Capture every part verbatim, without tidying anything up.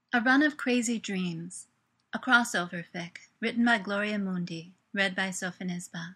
A Run of Crazy Dreams, a crossover fic, written by Gloria Mundi, read by Sophonisba.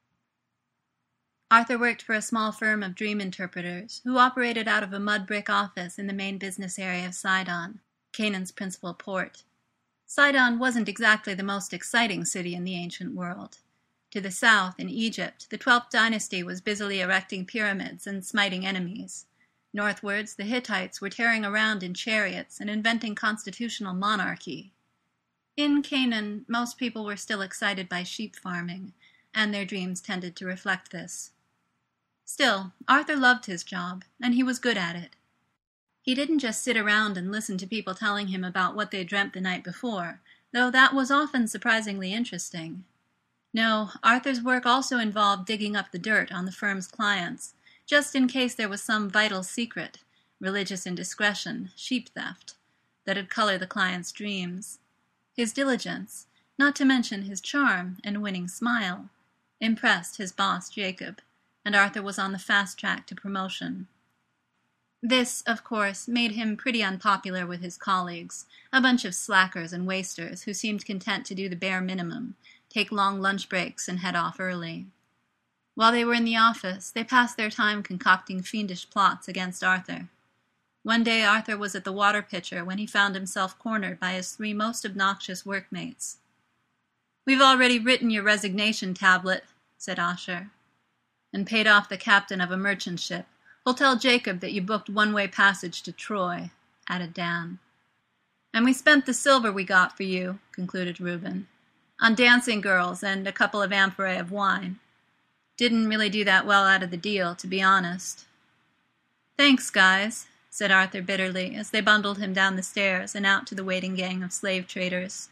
Arthur worked for a small firm of dream interpreters who operated out of a mud brick office in the main business area of Sidon, Canaan's principal port. Sidon wasn't exactly the most exciting city in the ancient world. To the south, in Egypt, the twelfth dynasty was busily erecting pyramids and smiting enemies. Northwards, the Hittites were tearing around in chariots and inventing constitutional monarchy. In Canaan, most people were still excited by sheep farming, and their dreams tended to reflect this. Still, Arthur loved his job, and he was good at it. He didn't just sit around and listen to people telling him about what they dreamt the night before, though that was often surprisingly interesting. No, Arthur's work also involved digging up the dirt on the firm's clients, just in case there was some vital secret, religious indiscretion, sheep theft, that'd color the client's dreams. His diligence, not to mention his charm and winning smile, impressed his boss Jacob, and Arthur was on the fast track to promotion. This, of course, made him pretty unpopular with his colleagues, a bunch of slackers and wasters who seemed content to do the bare minimum, take long lunch breaks and head off early. While they were in the office, they passed their time concocting fiendish plots against Arthur. One day Arthur was at the water pitcher when he found himself cornered by his three most obnoxious workmates. "We've already written your resignation tablet," said Asher, "and paid off the captain of a merchant ship. We'll tell Jacob that you booked one-way passage to Troy," added Dan. "And we spent the silver we got for you," concluded Reuben, "on dancing girls and a couple of amphorae of wine. Didn't really do that well out of the deal, to be honest." "Thanks, guys," said Arthur bitterly as they bundled him down the stairs and out to the waiting gang of slave traders.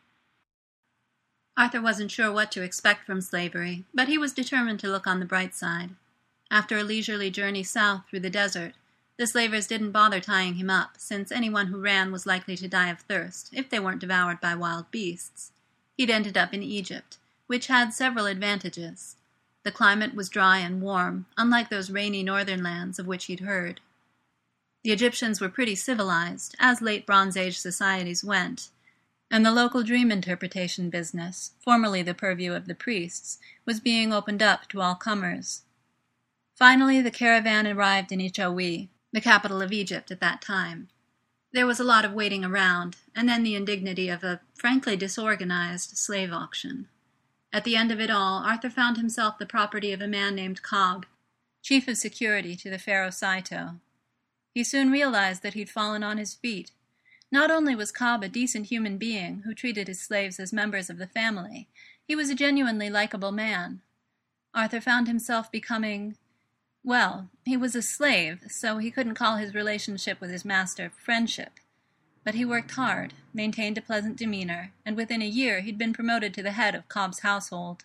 Arthur wasn't sure what to expect from slavery, but he was determined to look on the bright side. After a leisurely journey south through the desert, the slavers didn't bother tying him up, since anyone who ran was likely to die of thirst if they weren't devoured by wild beasts. He'd ended up in Egypt, which had several advantages. The climate was dry and warm, unlike those rainy northern lands of which he'd heard. The Egyptians were pretty civilized, as late Bronze Age societies went, and the local dream interpretation business, formerly the purview of the priests, was being opened up to all comers. Finally, the caravan arrived in Ichaoui, the capital of Egypt at that time. There was a lot of waiting around, and then the indignity of a frankly disorganized slave auction. At the end of it all, Arthur found himself the property of a man named Cobb, chief of security to the pharaoh Saito. He soon realized that he'd fallen on his feet. Not only was Cobb a decent human being who treated his slaves as members of the family, he was a genuinely likable man. Arthur found himself becoming, well, he was a slave, so he couldn't call his relationship with his master friendship. But he worked hard, maintained a pleasant demeanor, and within a year he'd been promoted to the head of Cobb's household.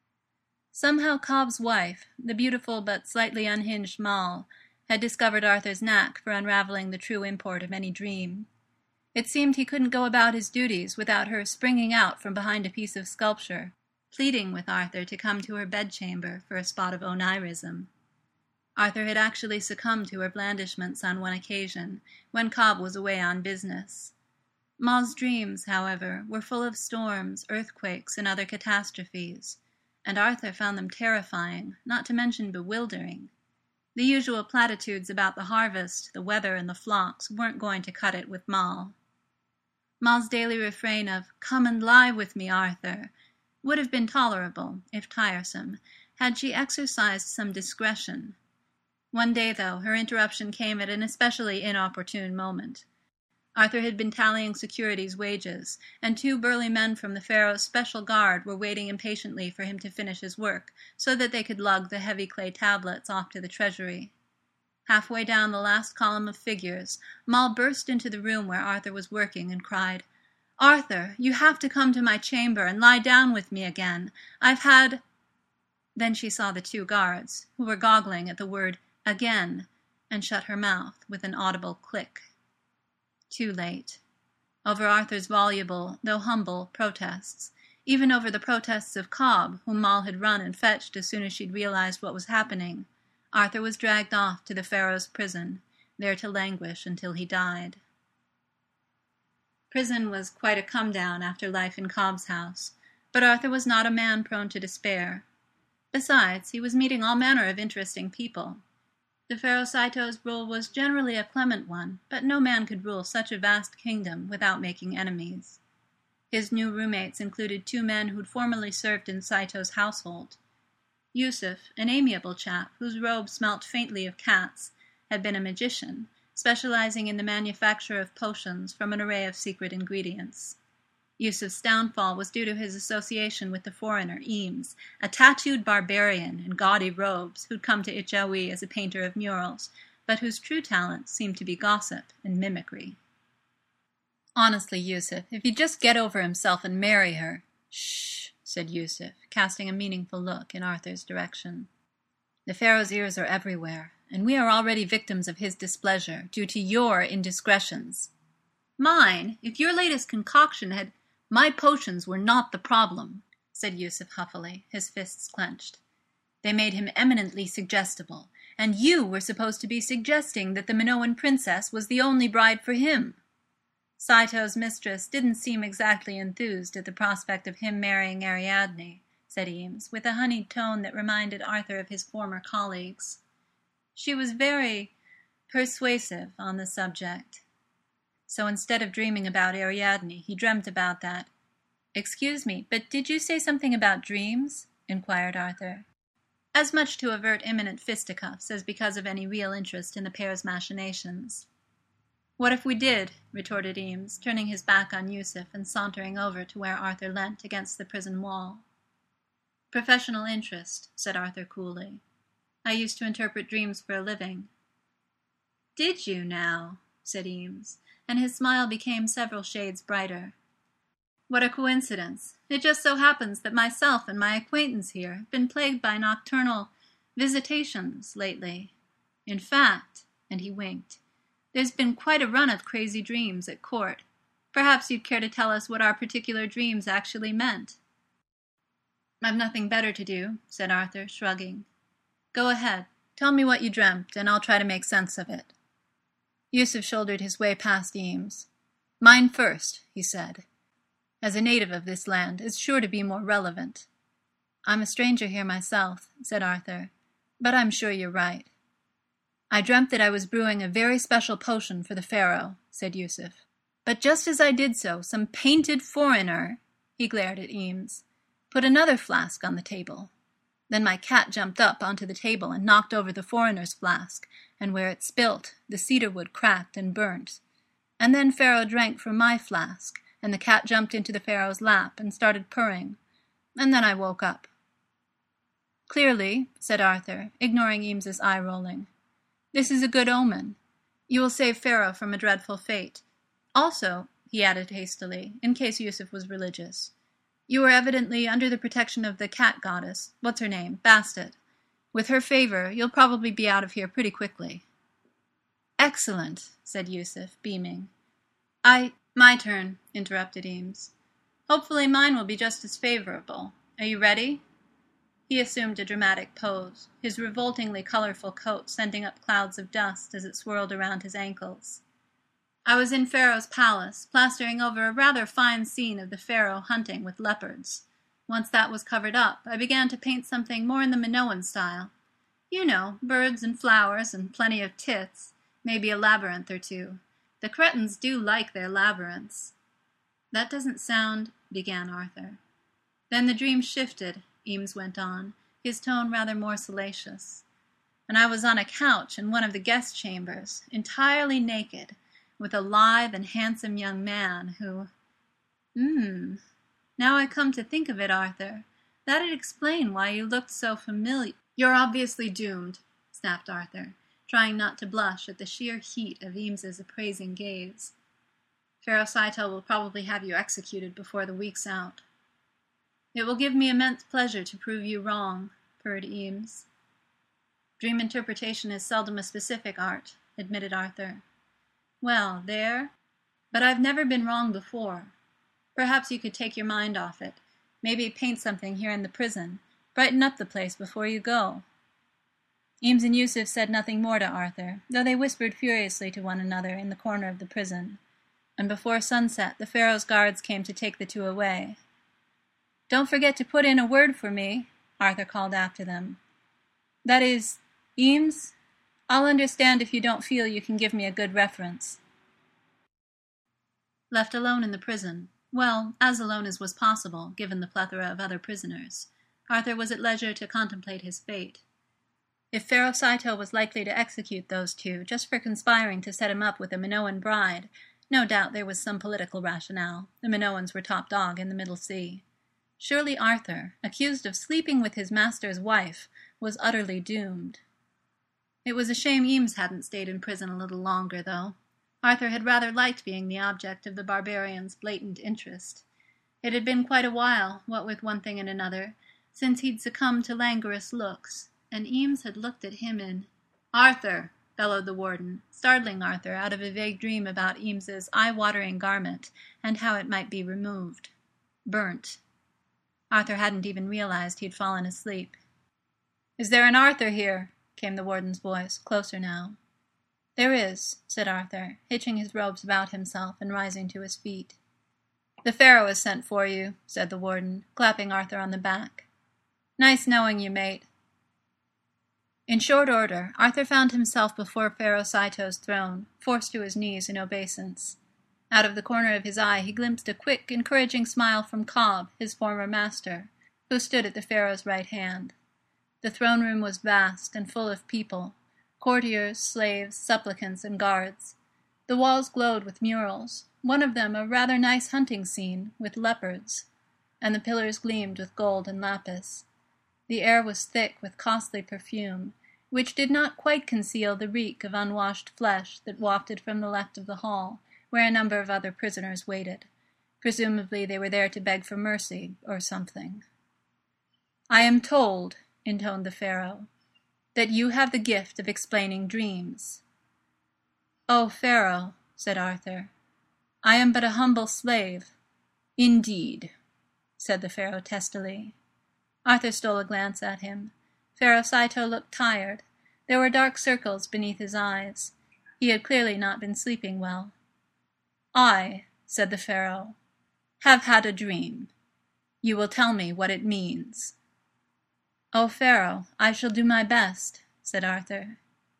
Somehow Cobb's wife, the beautiful but slightly unhinged Moll, had discovered Arthur's knack for unraveling the true import of any dream. It seemed he couldn't go about his duties without her springing out from behind a piece of sculpture, pleading with Arthur to come to her bedchamber for a spot of onirism. Arthur had actually succumbed to her blandishments on one occasion, when Cobb was away on business. Moll's dreams, however, were full of storms, earthquakes, and other catastrophes, and Arthur found them terrifying, not to mention bewildering. The usual platitudes about the harvest, the weather, and the flocks weren't going to cut it with Moll. Moll's daily refrain of, "Come and lie with me, Arthur," would have been tolerable, if tiresome, had she exercised some discretion. One day, though, her interruption came at an especially inopportune moment. Arthur had been tallying security's wages, and two burly men from the pharaoh's special guard were waiting impatiently for him to finish his work, so that they could lug the heavy clay tablets off to the treasury. Halfway down the last column of figures, Moll burst into the room where Arthur was working and cried, "Arthur, you have to come to my chamber and lie down with me again. I've had—" Then she saw the two guards, who were goggling at the word "again," and shut her mouth with an audible click. Too late. Over Arthur's voluble, though humble, protests, even over the protests of Cobb, whom Moll had run and fetched as soon as she'd realized what was happening, Arthur was dragged off to the pharaoh's prison, there to languish until he died. Prison was quite a come-down after life in Cobb's house, but Arthur was not a man prone to despair. Besides, he was meeting all manner of interesting people. The Pharaoh Saito's rule was generally a clement one, but no man could rule such a vast kingdom without making enemies. His new roommates included two men who'd formerly served in Saito's household. Yusuf, an amiable chap whose robe smelt faintly of cats, had been a magician, specializing in the manufacture of potions from an array of secret ingredients. Yusuf's downfall was due to his association with the foreigner, Eames, a tattooed barbarian in gaudy robes who'd come to Ichawi as a painter of murals, but whose true talent seemed to be gossip and mimicry. "Honestly, Yusuf, if he'd just get over himself and marry her—" "Shh," said Yusuf, casting a meaningful look in Arthur's direction. "The Pharaoh's ears are everywhere, and we are already victims of his displeasure, due to your indiscretions." "Mine? If your latest concoction had—" "My potions were not the problem," said Yusuf huffily, his fists clenched. "They made him eminently suggestible, and you were supposed to be suggesting that the Minoan princess was the only bride for him." "Saito's mistress didn't seem exactly enthused at the prospect of him marrying Ariadne," said Eames, with a honeyed tone that reminded Arthur of his former colleagues. "She was very persuasive on the subject." So instead of dreaming about Ariadne, he dreamt about that. "Excuse me, but did you say something about dreams?" inquired Arthur, as much to avert imminent fisticuffs as because of any real interest in the pair's machinations. "What if we did?" retorted Eames, turning his back on Yusuf and sauntering over to where Arthur leant against the prison wall. "Professional interest," said Arthur coolly. "I used to interpret dreams for a living." "Did you, now?" said Eames, and his smile became several shades brighter. "What a coincidence! It just so happens that myself and my acquaintance here have been plagued by nocturnal visitations lately. In fact," and he winked, "there's been quite a run of crazy dreams at court. Perhaps you'd care to tell us what our particular dreams actually meant." "I've nothing better to do," said Arthur, shrugging. "Go ahead. Tell me what you dreamt, and I'll try to make sense of it." Yusuf shouldered his way past Eames. "Mine first," he said. "As a native of this land, it's sure to be more relevant." "I'm a stranger here myself," said Arthur, "but I'm sure you're right." "I dreamt that I was brewing a very special potion for the Pharaoh," said Yusuf. "But just as I did so, some painted foreigner," he glared at Eames, "put another flask on the table. Then my cat jumped up onto the table and knocked over the foreigner's flask, and where it spilt, the cedar wood cracked and burnt. And then Pharaoh drank from my flask, and the cat jumped into the Pharaoh's lap and started purring. And then I woke up." "Clearly," said Arthur, ignoring Eames's eye-rolling, "this is a good omen. You will save Pharaoh from a dreadful fate. Also," he added hastily, in case Yusuf was religious, "you are evidently under the protection of the cat goddess, what's her name, Bastet. With her favor, you'll probably be out of here pretty quickly." "Excellent," said Yusuf, beaming. I... "My turn," interrupted Eames. "Hopefully mine will be just as favorable. Are you ready?" He assumed a dramatic pose, his revoltingly colorful coat sending up clouds of dust as it swirled around his ankles. "I was in Pharaoh's palace, plastering over a rather fine scene of the Pharaoh hunting with leopards. Once that was covered up, I began to paint something more in the Minoan style. You know, birds and flowers and plenty of tits, maybe a labyrinth or two. The cretins do like their labyrinths." "That doesn't sound—" began Arthur. "Then the dream shifted," Eames went on, his tone rather more salacious. "And I was on a couch in one of the guest chambers, entirely naked, with a lithe and handsome young man who— "Hmm. Now I come to think of it, Arthur, that'd explain why you looked so familiar." "You're obviously doomed," snapped Arthur, trying not to blush at the sheer heat of Eames's appraising gaze. "Pharaoh Saito will probably have you executed before the week's out." "It will give me immense pleasure to prove you wrong," purred Eames. "Dream interpretation is seldom a specific art," admitted Arthur. "Well, there. But I've never been wrong before. Perhaps you could take your mind off it, maybe paint something here in the prison, brighten up the place before you go." Eames and Yusuf said nothing more to Arthur, though they whispered furiously to one another in the corner of the prison. and before sunset the Pharaoh's guards came to take the two away. "Don't forget to put in a word for me," Arthur called after them. "That is, Eames, I'll understand if you don't feel you can give me a good reference." Left alone in the prison, well, as alone as was possible, given the plethora of other prisoners, Arthur was at leisure to contemplate his fate. If Pharaoh Saito was likely to execute those two just for conspiring to set him up with a Minoan bride, no doubt there was some political rationale. The Minoans were top dog in the Middle Sea. Surely Arthur, accused of sleeping with his master's wife, was utterly doomed. It was a shame Eames hadn't stayed in prison a little longer, though. Arthur had rather liked being the object of the barbarian's blatant interest. It had been quite a while, what with one thing and another, since he'd succumbed to languorous looks, and Eames had looked at him in... "Arthur!" bellowed the warden, startling Arthur out of a vague dream about Eames's eye-watering garment and how it might be removed. Burnt. Arthur hadn't even realized he'd fallen asleep. "Is there an Arthur here?" came the warden's voice, closer now. "There is," said Arthur, hitching his robes about himself and rising to his feet. "The Pharaoh has sent for you," said the warden, clapping Arthur on the back. "Nice knowing you, mate." In short order, Arthur found himself before Pharaoh Saito's throne, forced to his knees in obeisance. Out of the corner of his eye he glimpsed a quick, encouraging smile from Cobb, his former master, who stood at the Pharaoh's right hand. The throne room was vast and full of people, courtiers, slaves, supplicants, and guards. The walls glowed with murals, one of them a rather nice hunting scene with leopards, and the pillars gleamed with gold and lapis. The air was thick with costly perfume, which did not quite conceal the reek of unwashed flesh that wafted from the left of the hall, where a number of other prisoners waited. Presumably they were there to beg for mercy, or something. "I am told," intoned the Pharaoh, "that you have the gift of explaining dreams." "Oh, Pharaoh," said Arthur, "I am but a humble slave." "Indeed," said the Pharaoh testily. Arthur stole a glance at him. Pharaoh Saito looked tired. There were dark circles beneath his eyes. He had clearly not been sleeping well. "I," said the Pharaoh, "have had a dream. You will tell me what it means." "Oh, Pharaoh, I shall do my best," said Arthur.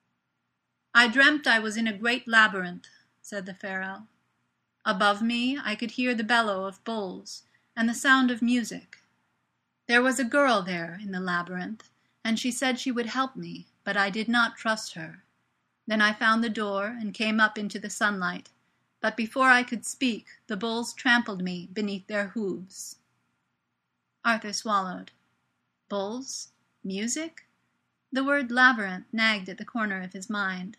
"I dreamt I was in a great labyrinth," said the Pharaoh. "Above me I could hear the bellow of bulls and the sound of music. There was a girl there in the labyrinth, and she said she would help me, but I did not trust her. Then I found the door and came up into the sunlight, but before I could speak, the bulls trampled me beneath their hooves." Arthur swallowed. Bulls? Music? The word labyrinth nagged at the corner of his mind.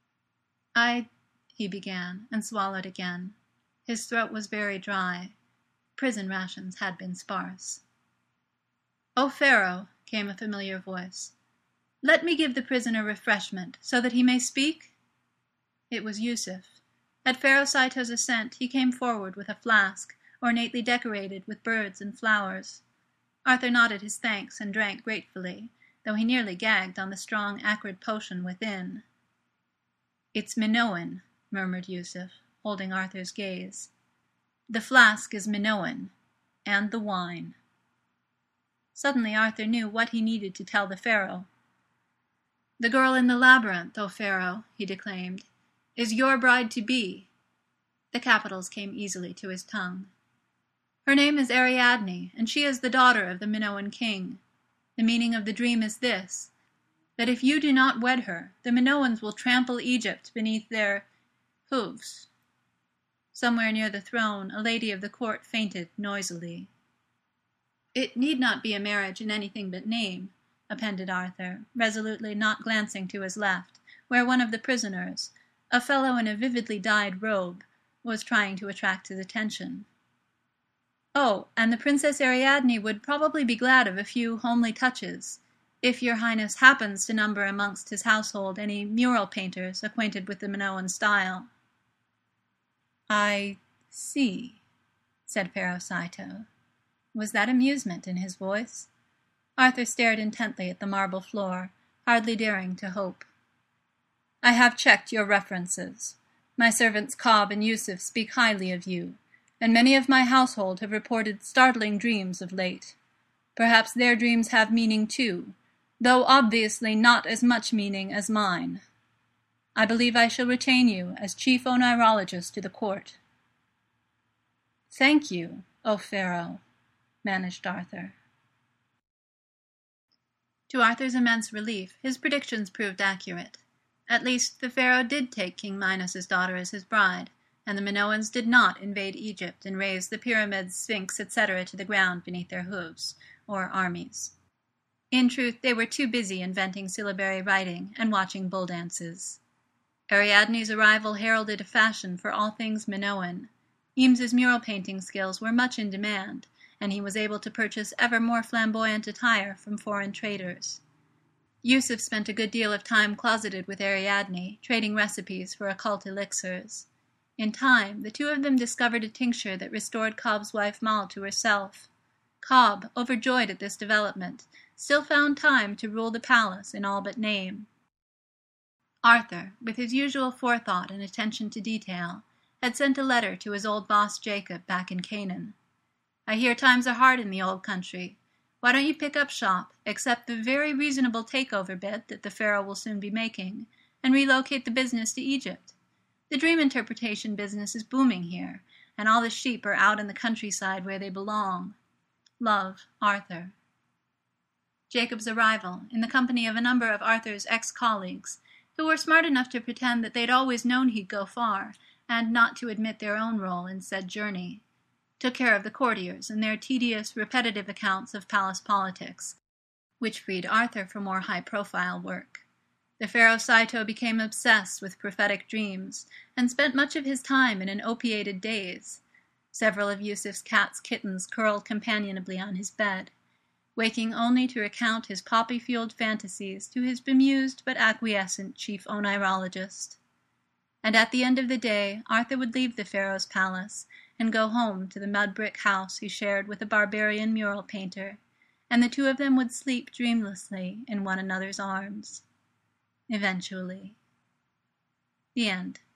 I, he began, and swallowed again. His throat was very dry. Prison rations had been sparse. "Oh, Pharaoh," came a familiar voice, "let me give the prisoner refreshment, so that he may speak?" It was Yusuf. At Pharaoh Saito's assent, he came forward with a flask, ornately decorated with birds and flowers. Arthur nodded his thanks and drank gratefully, though he nearly gagged on the strong, acrid potion within. "It's Minoan," murmured Yusuf, holding Arthur's gaze. "The flask is Minoan, and the wine." Suddenly Arthur knew what he needed to tell the Pharaoh. "The girl in the labyrinth, O Pharaoh," he declaimed, "is your bride-to-be." The capitals came easily to his tongue. "Her name is Ariadne, and she is the daughter of the Minoan king. The meaning of the dream is this, that if you do not wed her, the Minoans will trample Egypt beneath their hooves." Somewhere near the throne, a lady of the court fainted noisily. "It need not be a marriage in anything but name," appended Arthur, resolutely not glancing to his left, where one of the prisoners, a fellow in a vividly dyed robe, was trying to attract his attention. "Oh, and the Princess Ariadne would probably be glad of a few homely touches, if your Highness happens to number amongst his household any mural painters acquainted with the Minoan style." "I see," said Pharaoh Saito. Was that amusement in his voice? Arthur stared intently at the marble floor, hardly daring to hope. "I have checked your references. My servants Cobb and Yusuf speak highly of you, and many of my household have reported startling dreams of late. Perhaps their dreams have meaning too, though obviously not as much meaning as mine. I believe I shall retain you as chief oneirologist to the court." "Thank you, O Pharaoh," managed Arthur. To Arthur's immense relief, his predictions proved accurate. At least, the pharaoh did take King Minos's daughter as his bride, and the Minoans did not invade Egypt and raze the pyramids, sphinx, et cetera to the ground beneath their hooves, or armies. In truth, they were too busy inventing syllabary writing and watching bull dances. Ariadne's arrival heralded a fashion for all things Minoan. Eames's mural painting skills were much in demand, and he was able to purchase ever more flamboyant attire from foreign traders. Yusuf spent a good deal of time closeted with Ariadne, trading recipes for occult elixirs. In time, the two of them discovered a tincture that restored Cobb's wife Moll to herself. Cobb, overjoyed at this development, still found time to rule the palace in all but name. Arthur, with his usual forethought and attention to detail, had sent a letter to his old boss Jacob back in Canaan. "I hear times are hard in the old country. Why don't you pick up shop, accept the very reasonable takeover bid that the pharaoh will soon be making, and relocate the business to Egypt? The dream interpretation business is booming here, and all the sheep are out in the countryside where they belong. Love, Arthur." Jacob's arrival, in the company of a number of Arthur's ex-colleagues, who were smart enough to pretend that they'd always known he'd go far, and not to admit their own role in said journey, took care of the courtiers and their tedious, repetitive accounts of palace politics, which freed Arthur for more high-profile work. The pharaoh Saito became obsessed with prophetic dreams, and spent much of his time in an opiated daze. Several of Yusuf's cat's kittens curled companionably on his bed, waking only to recount his poppy-fueled fantasies to his bemused but acquiescent chief oneirologist. And at the end of the day, Arthur would leave the pharaoh's palace and go home to the mud-brick house he shared with a barbarian mural painter, and the two of them would sleep dreamlessly in one another's arms. Eventually. The end.